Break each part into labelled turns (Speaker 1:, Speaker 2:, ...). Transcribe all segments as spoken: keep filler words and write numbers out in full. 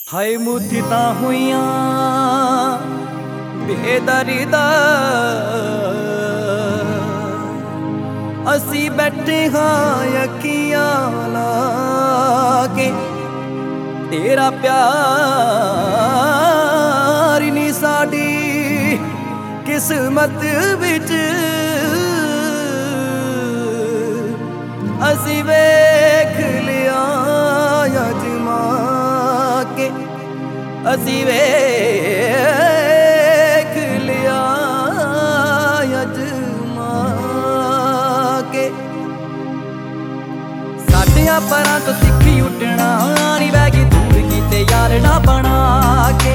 Speaker 1: ਹਾਏ ਮੁੱਠੀ ਤਾਂ ਹੋਈਆਂ ਬੇਦਰਦਾ ਅਸੀਂ ਬੈਠੇ ਹਾਂ ਅੱਖੀਆਂ ਲਾ ਕੇ ਤੇਰਾ ਪਿਆਰ ਨੀ ਸਾਡੀ ਕਿਸਮਤ ਵਿੱਚ ਅਸੀਂ ਵੇਖ ਲਿਆ ਅਜਮਾ ਕੇ ਅਸੀਂ ਵੇਖ ਲਿਆ ਅਜਮਾ ਕੇ ਸਾਡਿਆਂ ਪਰਾਂ ਤੋਂ ਸਿੱਖੀ ਉੱਡਣਾ ਨੀ ਬਹਿ ਗਈ ਦੂਰ ਕੀਤੇ ਯਾਰ ਨਾ ਬਣਾ ਕੇ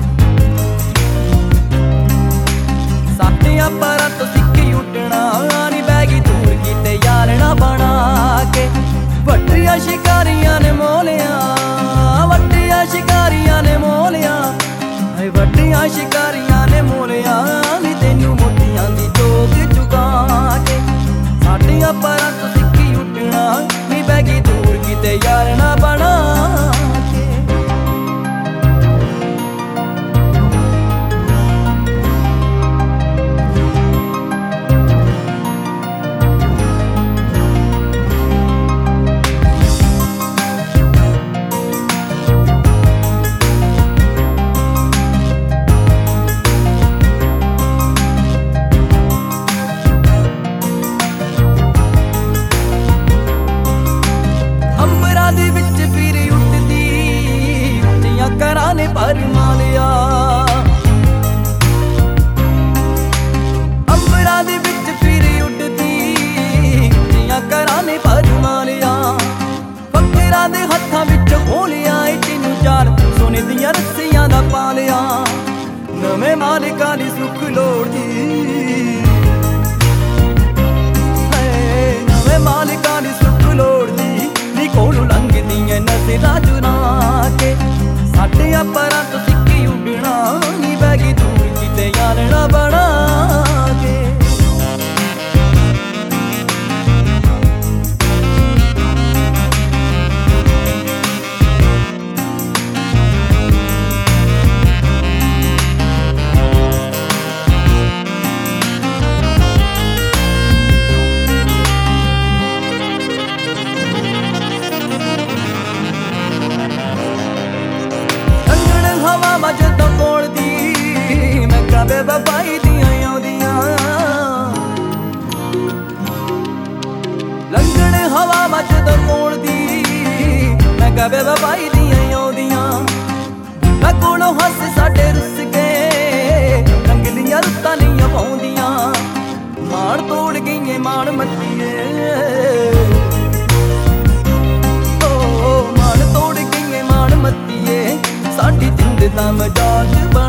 Speaker 1: ਸਾਡਿਆਂ ਪਰਾਂ ਤੋਂ ਸਿੱਖੀ ਉੱਡਣਾ ਨੀ ਬਹਿ ਗਈ ਦੂਰ ਕੀਤੇ ਯਾਰ ਨਾ ਬਣਾ ਕੇ ਵੱਡੀਆਂ ਸ਼ਿਕਾਰੀਆਂ ਨੇ ਮੋਲਿਆ ਵੱਡੀਆਂ ਸ਼ਿਕਾਰੀਆਂ ਨੇ ਮੋਲਿਆ ਹਾਏ ਵੱਡੀਆਂ ਸ਼ਿਕਾਰੀਆਂ ਨੇ ਮੋਲਿਆ ਨੀ ਤੈਨੂੰ ਮੋਟੀਆਂ ਦੀ ਚੋਗ ਚੁਗਾ ਕੇ ਸਾਡੀਆਂ ਪਰਾਂ ਤੋਂ ਸਿੱਖੀ ਉੱਡਣਾ ਨੀ ਬਹਿ ਗਈ ਦੂਰ ਕਿਤੇ ਯਾਰ ਨਾ ਬਣਾ ਦੇ ਵਿੱਚ ਫਿਰ ਉੱਠਦੀ ਉੱਚੀਆਂ ਕਰਾਂ ਨੇ ਭਰ ਮਾਲਿਆ ਅੰਬਰਾਂ ਦੇ ਵਿੱਚ ਫਿਰ ਉੱਠਦੀ ਉੱਚੀਆਂ ਕਰਾਂ ਨੇ ਭਰ ਮਾਲਿਆ ਫਕਰਾਂ ਦੇ ਹੱਥਾਂ ਵਿੱਚ ਖੋਲਿਆ ਏ ਤੈਨੂੰ ਚਾਰ ਸੋਨੇ ਦੀਆਂ ਰੱਸੀਆਂ ਦਾ ਪਾ ਲਿਆ ਨਵੇਂ ਮਾਲਿਕਾਂ ਦੀ ਸੁੱਖ ਲੋੜਦੀ ਨਵੇਂ ਮਾਲਿਕਾਂ ਦੀ ਸੁੱਖ ਲੋੜਦੀ ਕੋਲੋਂ ਲੰਘਦੀਆਂ ਨਜ਼ਰਾਂ ਚੁਰਾ ਕੇ ਸਾਡਿਆਂ ਪਰਾਂ ਤੋਂ ਸਿੱਖੀ ਉੱਡਣਾ ਨੀ ਬਹਿ ਗਈ ਦੂਰ ਕਿਤੇ ਯਾਰ ਨਾ ਬਣਾ ਕੇ ਜਦੋਂ ਕੋਲ ਦੀ ਮੈਂ ਕਦੇ ਬਬਾਈ ਦੀਆਂ ਆਉਂਦੀਆਂ ਲੰਘਣ ਹਵਾ ਮਾ ਜਦੋਂ ਕੋਲ ਦੀ ਮੈਂ ਕਦੇ ਬਬਾਈ ਦੀਆਂ ਆਉਂਦੀਆਂ ਮੈਂ ਕੋਲੋਂ ਹੱਸ ਸਾਡੇ ਰੁੱਸ ਕੇ ਰੰਗਲੀਆਂ ਰੁੱਤਾਂ ਨਹੀਂ ਪਾਉਂਦੀਆਂ ਮਾਣ ਤੋੜ ਗਈਏ ਮਾਣ ਮੱਤੀਏ ਓ ਮਾਣ ਤੋੜ ਗਈਏ ਮਾਣ ਮੱਤੀਏ ਸਾਡੀ ਜਿੰਦ ਦਾ ਮਜ਼ਾਕ